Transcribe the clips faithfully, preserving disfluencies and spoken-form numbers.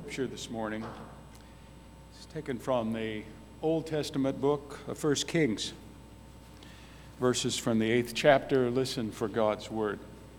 Scripture this morning is taken from the Old Testament book of First Kings, verses from the eighth chapter. Listen for God's word.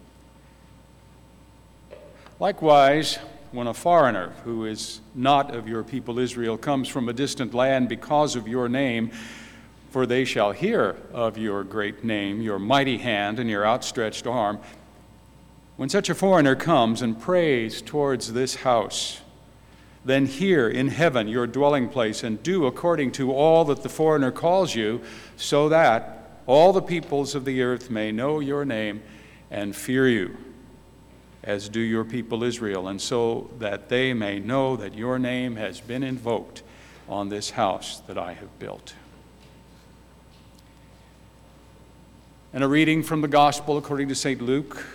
Likewise, when a foreigner who is not of your people Israel comes from a distant land because of your name, for they shall hear of your great name, your mighty hand, and your outstretched arm, when such a foreigner comes and prays towards this house, then hear in heaven your dwelling place, and do according to all that the foreigner calls you, so that all the peoples of the earth may know your name and fear you, as do your people Israel, and so that they may know that your name has been invoked on this house that I have built. And a reading from the Gospel according to Saint Luke,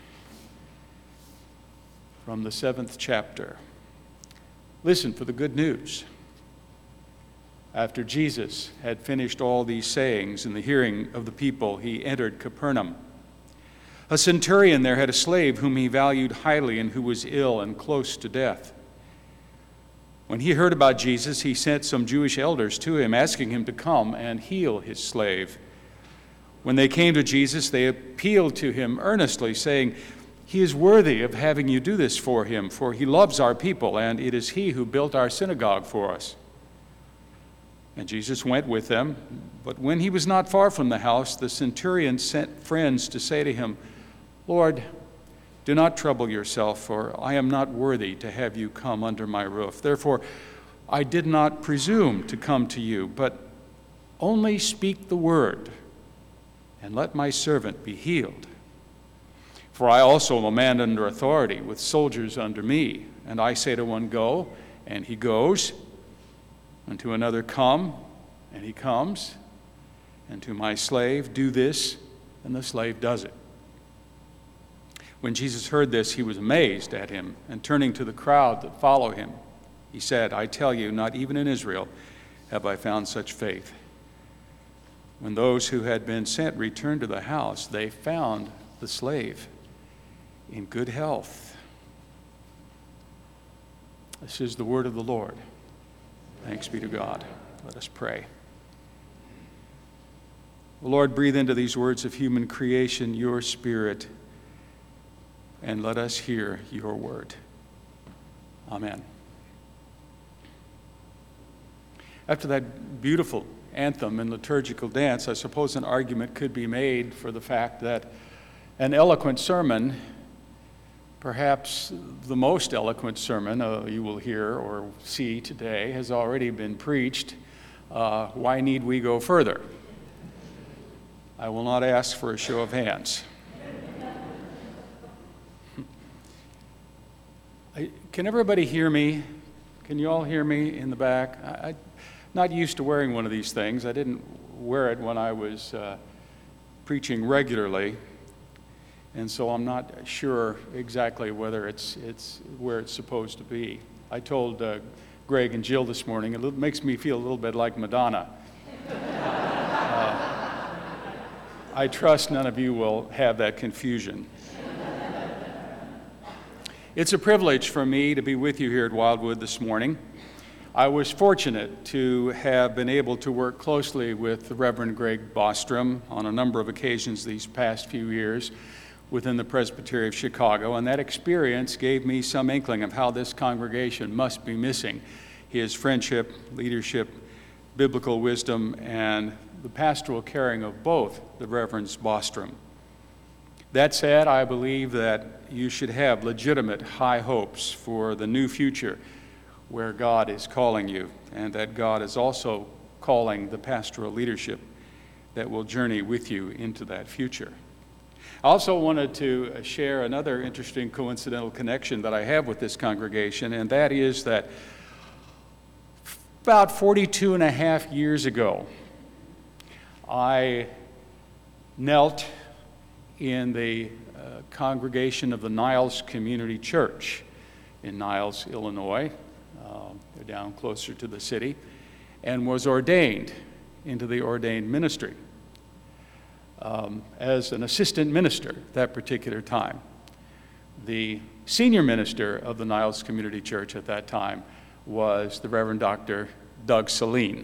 from the seventh chapter. Listen for the good news. After Jesus had finished all these sayings in the hearing of the people, he entered Capernaum. A centurion there had a slave whom he valued highly and who was ill and close to death. When he heard about Jesus, he sent some Jewish elders to him, asking him to come and heal his slave. When they came to Jesus, they appealed to him earnestly, saying, "He is worthy of having you do this for him, for he loves our people, and it is he who built our synagogue for us." And Jesus went with them. But when he was not far from the house, the centurion sent friends to say to him, "Lord, do not trouble yourself, for I am not worthy to have you come under my roof. Therefore, I did not presume to come to you, but only speak the word, and let my servant be healed. For I also am a man under authority, with soldiers under me. And I say to one, 'Go,' and he goes, and to another, 'Come,' and he comes, and to my slave, 'Do this,' and the slave does it." When Jesus heard this, he was amazed at him, and turning to the crowd that followed him, he said, "I tell you, not even in Israel have I found such faith." When those who had been sent returned to the house, they found the slave in good health. This is the word of the Lord. Thanks be to God. Let us pray. Lord, breathe into these words of human creation your Spirit, and let us hear your word. Amen. After that beautiful anthem and liturgical dance, I suppose an argument could be made for the fact that an eloquent sermon, perhaps the most eloquent sermon uh, you will hear or see today, has already been preached. Uh, why need we go further? I will not ask for a show of hands. I, can everybody hear me? Can you all hear me in the back? I, I'm not used to wearing one of these things. I didn't wear it when I was uh, preaching regularly. And so I'm not sure exactly whether it's it's where it's supposed to be. I told uh, Greg and Jill this morning, it makes me feel a little bit like Madonna. uh, I trust none of you will have that confusion. It's a privilege for me to be with you here at Wildwood this morning. I was fortunate to have been able to work closely with the Reverend Greg Bostrom on a number of occasions these past few years within the Presbytery of Chicago, and that experience gave me some inkling of how this congregation must be missing his friendship, leadership, biblical wisdom, and the pastoral caring of both the Reverends Bostrom. That said, I believe that you should have legitimate high hopes for the new future where God is calling you, and that God is also calling the pastoral leadership that will journey with you into that future. I also wanted to share another interesting coincidental connection that I have with this congregation, and that is that about forty-two and a half years ago, I knelt in the uh, congregation of the Niles Community Church in Niles, Illinois. Uh, they're down closer to the city, and was ordained into the ordained ministry. Um, as an assistant minister that particular time. The senior minister of the Niles Community Church at that time was the Reverend Doctor Doug Saline.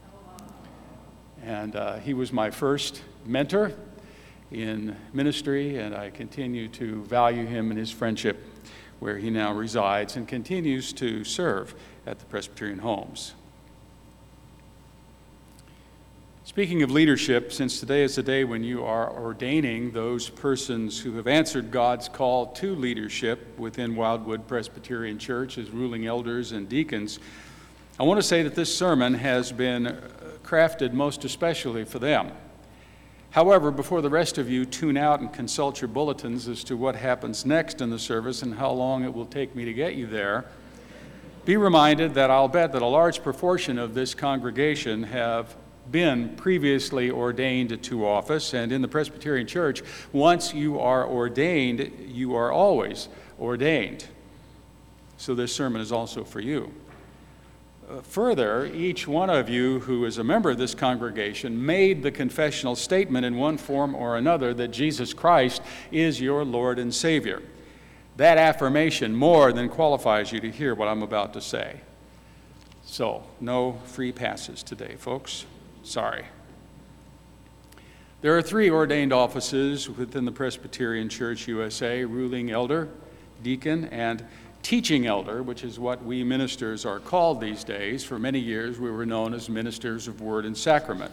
And uh, he was my first mentor in ministry, and I continue to value him and his friendship where he now resides and continues to serve at the Presbyterian Homes. Speaking of leadership, since today is the day when you are ordaining those persons who have answered God's call to leadership within Wildwood Presbyterian Church as ruling elders and deacons, I want to say that this sermon has been crafted most especially for them. However, before the rest of you tune out and consult your bulletins as to what happens next in the service and how long it will take me to get you there, be reminded that I'll bet that a large proportion of this congregation have been previously ordained to office, and in the Presbyterian Church, once you are ordained, you are always ordained. So this sermon is also for you. Uh, further, each one of you who is a member of this congregation made the confessional statement in one form or another that Jesus Christ is your Lord and Savior. That affirmation more than qualifies you to hear what I'm about to say. So, no free passes today, folks. Sorry. There are three ordained offices within the Presbyterian Church U S A: ruling elder, deacon, and teaching elder, which is what we ministers are called these days. For many years, we were known as ministers of word and sacrament.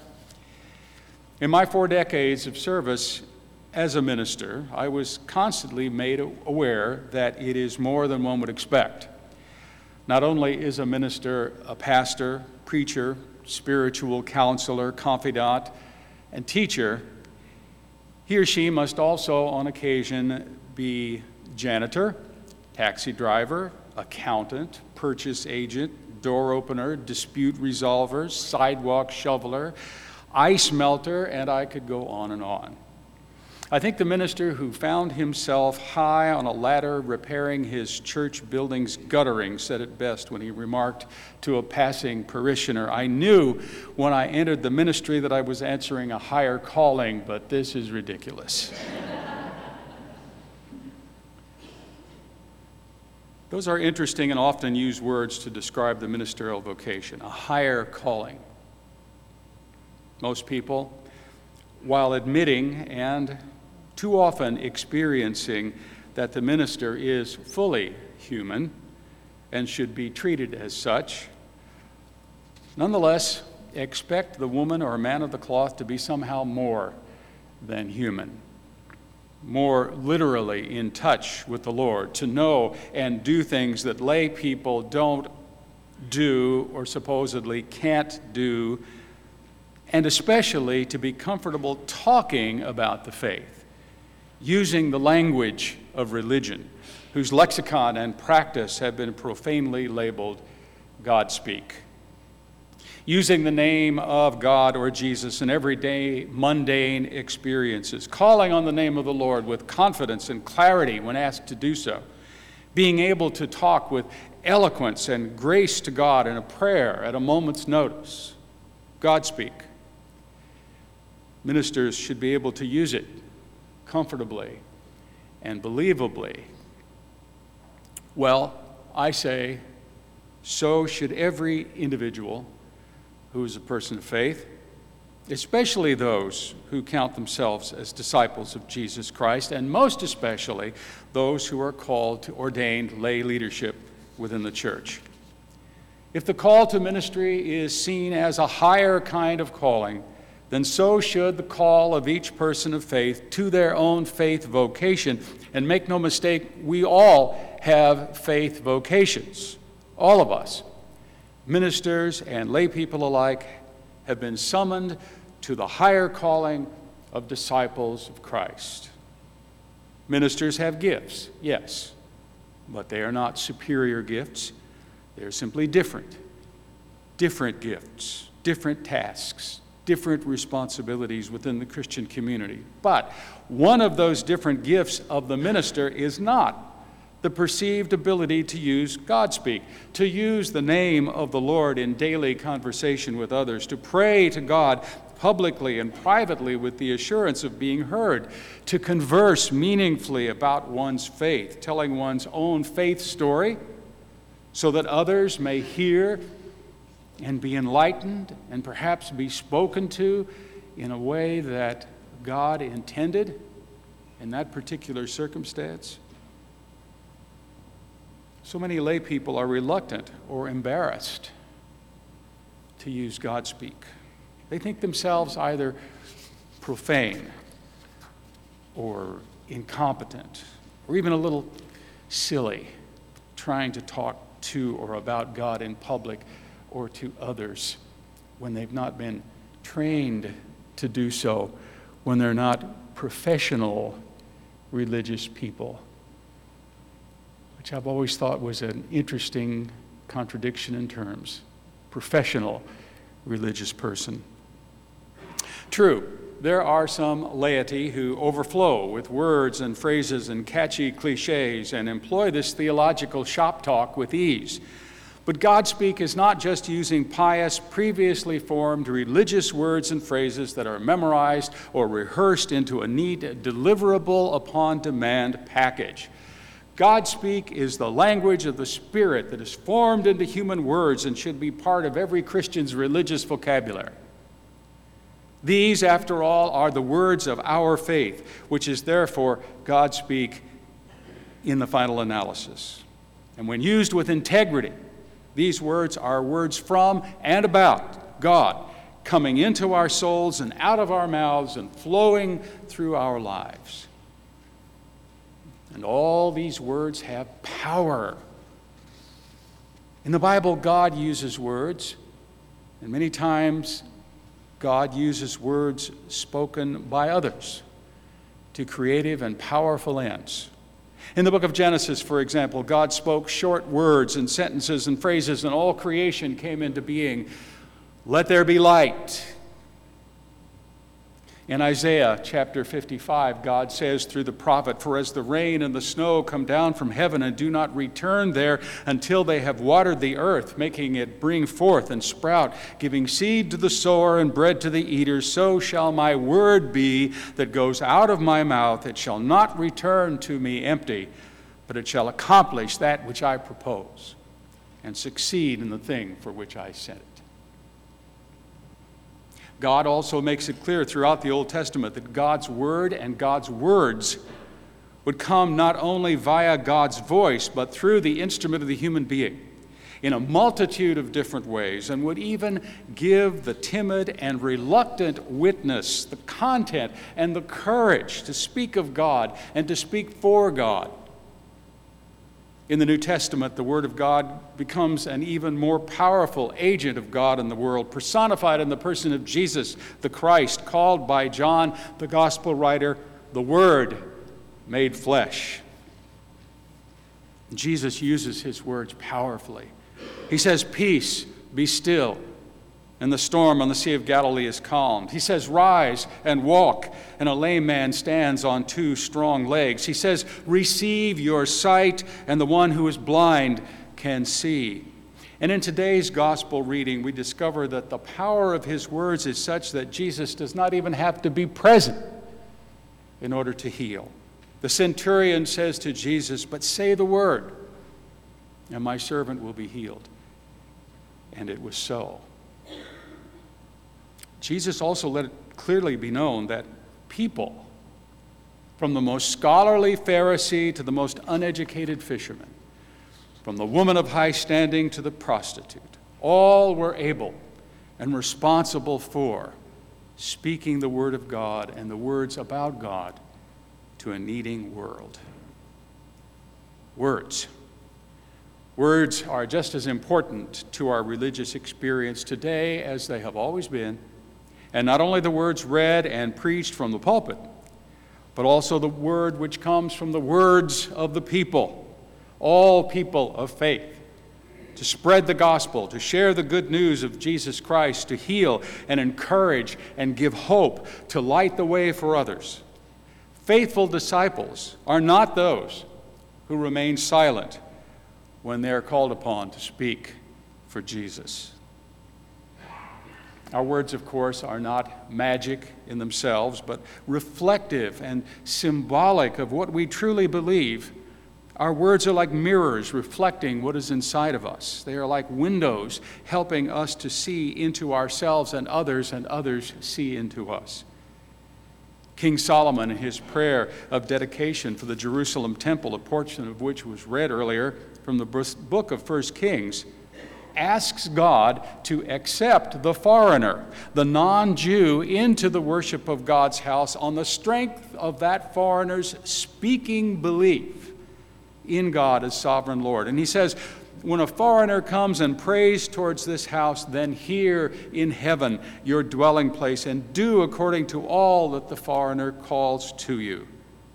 In my four decades of service as a minister, I was constantly made aware that it is more than one would expect. Not only is a minister a pastor, preacher, spiritual counselor, confidant, and teacher, he or she must also on occasion be janitor, taxi driver, accountant, purchase agent, door opener, dispute resolver, sidewalk shoveler, ice melter, and I could go on and on. I think the minister who found himself high on a ladder repairing his church building's guttering said it best when he remarked to a passing parishioner, "I knew when I entered the ministry that I was answering a higher calling, but this is ridiculous." Those are interesting and often used words to describe the ministerial vocation, a higher calling. Most people, while admitting and too often experiencing that the minister is fully human and should be treated as such, nonetheless expect the woman or man of the cloth to be somehow more than human, more literally in touch with the Lord, to know and do things that lay people don't do or supposedly can't do, and especially to be comfortable talking about the faith, using the language of religion, whose lexicon and practice have been profanely labeled Godspeak. Using the name of God or Jesus in everyday mundane experiences, calling on the name of the Lord with confidence and clarity when asked to do so, being able to talk with eloquence and grace to God in a prayer at a moment's notice. Godspeak. Ministers should be able to use it comfortably and believably. Well, I say, so should every individual who is a person of faith, especially those who count themselves as disciples of Jesus Christ, and most especially those who are called to ordained lay leadership within the church. If the call to ministry is seen as a higher kind of calling, then so should the call of each person of faith to their own faith vocation. And make no mistake, we all have faith vocations, all of us. Ministers and lay people alike have been summoned to the higher calling of disciples of Christ. Ministers have gifts, yes, but they are not superior gifts. They're simply different. Different gifts, different tasks, different responsibilities within the Christian community. But one of those different gifts of the minister is not the perceived ability to use Godspeak, to use the name of the Lord in daily conversation with others, to pray to God publicly and privately with the assurance of being heard, to converse meaningfully about one's faith, telling one's own faith story so that others may hear and be enlightened and perhaps be spoken to in a way that God intended in that particular circumstance. So many lay people are reluctant or embarrassed to use Godspeak. They think themselves either profane or incompetent or even a little silly trying to talk to or about God in public or to others when they've not been trained to do so, when they're not professional religious people, which I've always thought was an interesting contradiction in terms. Professional religious person. True, there are some laity who overflow with words and phrases and catchy cliches and employ this theological shop talk with ease. But Godspeak is not just using pious, previously formed religious words and phrases that are memorized or rehearsed into a neat, deliverable upon demand package. Godspeak is the language of the Spirit that is formed into human words and should be part of every Christian's religious vocabulary. These, after all, are the words of our faith, which is therefore Godspeak in the final analysis. And when used with integrity, these words are words from and about God, coming into our souls and out of our mouths and flowing through our lives. And all these words have power. In the Bible, God uses words, and many times God uses words spoken by others to creative and powerful ends. In the book of Genesis, for example, God spoke short words and sentences and phrases, and all creation came into being. Let there be light. In Isaiah chapter fifty-five, God says through the prophet, "For as the rain and the snow come down from heaven and do not return there until they have watered the earth, making it bring forth and sprout, giving seed to the sower and bread to the eater, so shall my word be that goes out of my mouth. It shall not return to me empty, but it shall accomplish that which I propose and succeed in the thing for which I sent it." God also makes it clear throughout the Old Testament that God's word and God's words would come not only via God's voice, but through the instrument of the human being in a multitude of different ways, and would even give the timid and reluctant witness the content and the courage to speak of God and to speak for God. In the New Testament, the Word of God becomes an even more powerful agent of God in the world, personified in the person of Jesus, the Christ, called by John, the Gospel writer, the Word made flesh. Jesus uses his words powerfully. He says, "Peace, be still." And the storm on the Sea of Galilee is calmed. He says, "Rise and walk," and a lame man stands on two strong legs. He says, "Receive your sight," and the one who is blind can see. And in today's gospel reading, we discover that the power of his words is such that Jesus does not even have to be present in order to heal. The centurion says to Jesus, "But say the word, and my servant will be healed." And it was so. Jesus also let it clearly be known that people, from the most scholarly Pharisee to the most uneducated fisherman, from the woman of high standing to the prostitute, all were able and responsible for speaking the word of God and the words about God to a needing world. Words. Words are just as important to our religious experience today as they have always been. And not only the words read and preached from the pulpit, but also the word which comes from the words of the people, all people of faith, to spread the gospel, to share the good news of Jesus Christ, to heal and encourage and give hope, to light the way for others. Faithful disciples are not those who remain silent when they are called upon to speak for Jesus. Our words, of course, are not magic in themselves, but reflective and symbolic of what we truly believe. Our words are like mirrors reflecting what is inside of us. They are like windows helping us to see into ourselves and others, and others see into us. King Solomon, in his prayer of dedication for the Jerusalem temple, a portion of which was read earlier from the book of First Kings, asks God to accept the foreigner, the non-Jew, into the worship of God's house on the strength of that foreigner's speaking belief in God as sovereign Lord. And he says, when a foreigner comes and prays towards this house, then hear in heaven your dwelling place and do according to all that the foreigner calls to you.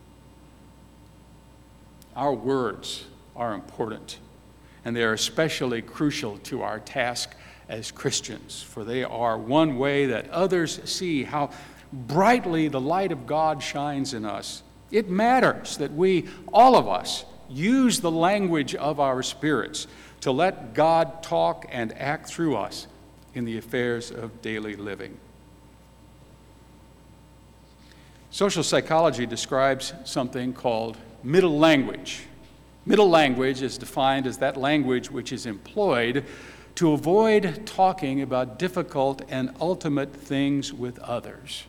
Our words are important, and they are especially crucial to our task as Christians, for they are one way that others see how brightly the light of God shines in us. It matters that we, all of us, use the language of our spirits to let God talk and act through us in the affairs of daily living. Social psychology describes something called middle language. Middle language is defined as that language which is employed to avoid talking about difficult and ultimate things with others.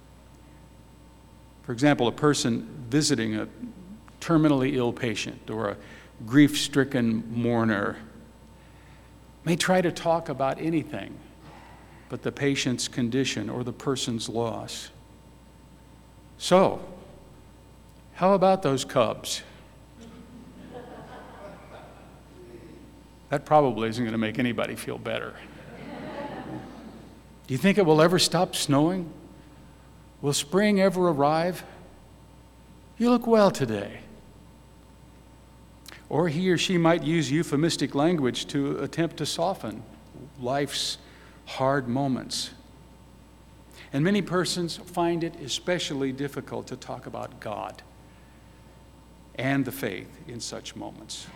For example, a person visiting a terminally ill patient or a grief-stricken mourner may try to talk about anything but the patient's condition or the person's loss. So, how about those Cubs? That probably isn't going to make anybody feel better. Do you think it will ever stop snowing? Will spring ever arrive? You look well today. Or he or she might use euphemistic language to attempt to soften life's hard moments. And many persons find it especially difficult to talk about God and the faith in such moments.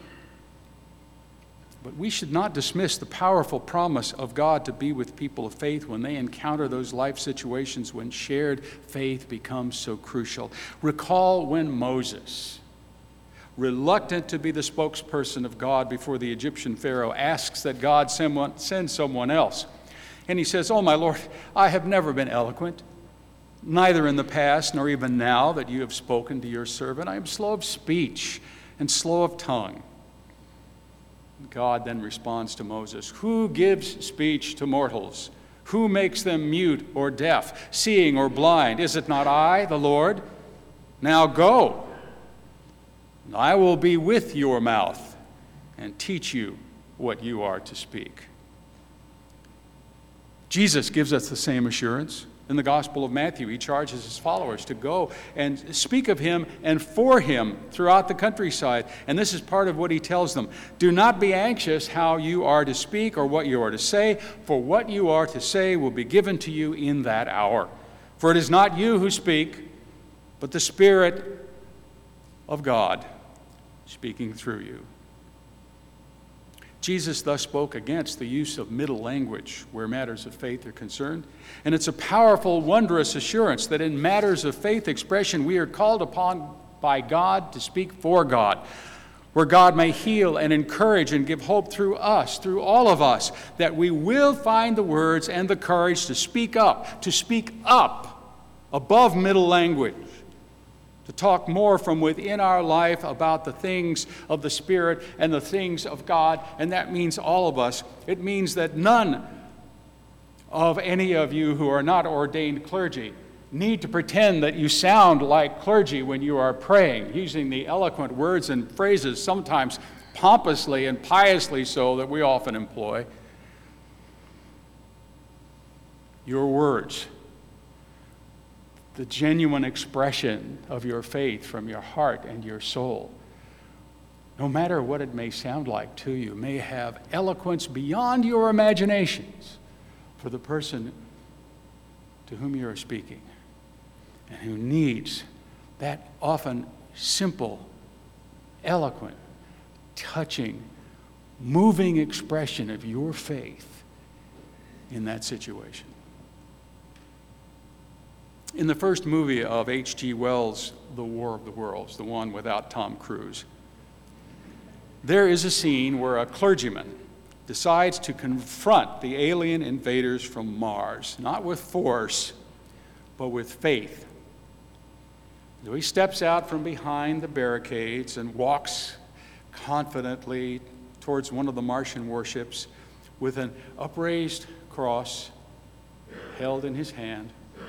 But we should not dismiss the powerful promise of God to be with people of faith when they encounter those life situations when shared faith becomes so crucial. Recall when Moses, reluctant to be the spokesperson of God before the Egyptian Pharaoh, asks that God send someone else. And he says, "Oh, my Lord, I have never been eloquent, neither in the past nor even now that you have spoken to your servant. I am slow of speech and slow of tongue." God then responds to Moses, "Who gives speech to mortals? Who makes them mute or deaf, seeing or blind? Is it not I, the Lord? Now go. I will be with your mouth and teach you what you are to speak." Jesus gives us the same assurance. In the Gospel of Matthew, he charges his followers to go and speak of him and for him throughout the countryside. And this is part of what he tells them. "Do not be anxious how you are to speak or what you are to say, for what you are to say will be given to you in that hour. For it is not you who speak, but the Spirit of God speaking through you." Jesus thus spoke against the use of middle language where matters of faith are concerned. And it's a powerful, wondrous assurance that in matters of faith expression, we are called upon by God to speak for God, where God may heal and encourage and give hope through us, through all of us, that we will find the words and the courage to speak up, to speak up above middle language, to talk more from within our life about the things of the Spirit and the things of God, and that means all of us. It means that none of any of you who are not ordained clergy need to pretend that you sound like clergy when you are praying, using the eloquent words and phrases, sometimes pompously and piously so, that we often employ. Your words, the genuine expression of your faith from your heart and your soul, no matter what it may sound like to you, may have eloquence beyond your imaginations for the person to whom you are speaking and who needs that often simple, eloquent, touching, moving expression of your faith in that situation. In the first movie of H G Wells' The War of the Worlds, the one without Tom Cruise, there is a scene where a clergyman decides to confront the alien invaders from Mars, not with force, but with faith. So he steps out from behind the barricades and walks confidently towards one of the Martian warships with an upraised cross held in his hand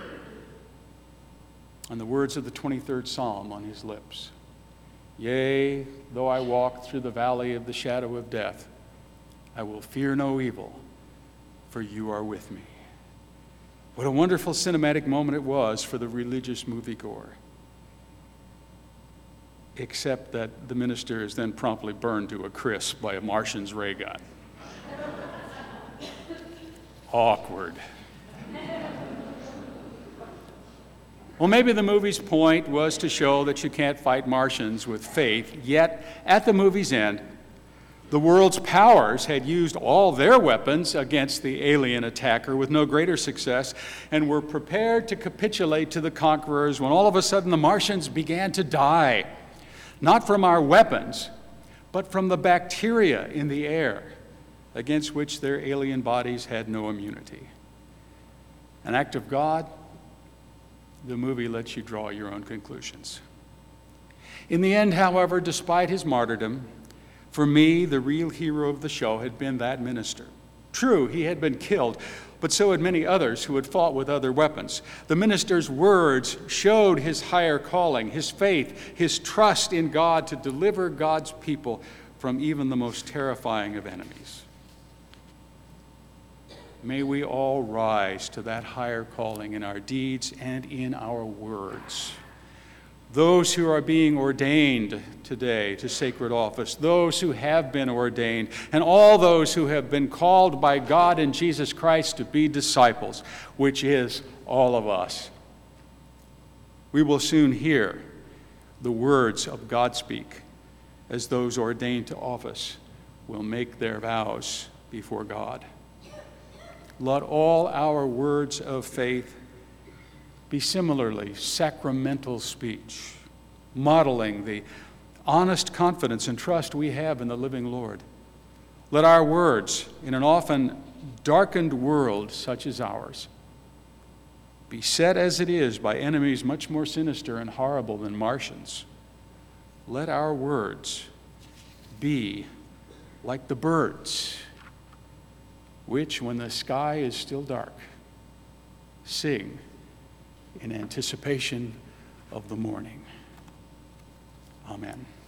and the words of the twenty-third Psalm on his lips. Yea, though I walk through the valley of the shadow of death, I will fear no evil, for you are with me. What a wonderful cinematic moment it was for the religious moviegoer. Except that the minister is then promptly burned to a crisp by a Martian's ray gun. Awkward. Well, maybe the movie's point was to show that you can't fight Martians with faith, yet at the movie's end, the world's powers had used all their weapons against the alien attacker with no greater success and were prepared to capitulate to the conquerors when all of a sudden the Martians began to die, not from our weapons, but from the bacteria in the air against which their alien bodies had no immunity. An act of God. The movie lets you draw your own conclusions. In the end, however, despite his martyrdom, for me, the real hero of the show had been that minister. True, he had been killed, but so had many others who had fought with other weapons. The minister's words showed his higher calling, his faith, his trust in God to deliver God's people from even the most terrifying of enemies. May we all rise to that higher calling in our deeds and in our words. Those who are being ordained today to sacred office, those who have been ordained, and all those who have been called by God in Jesus Christ to be disciples, which is all of us. We will soon hear the words of God speak as those ordained to office will make their vows before God. Let all our words of faith be similarly sacramental speech, modeling the honest confidence and trust we have in the living Lord. Let our words, in an often darkened world such as ours, be said as it is by enemies much more sinister and horrible than Martians. Let our words be like the birds, which, when the sky is still dark, sing in anticipation of the morning. Amen.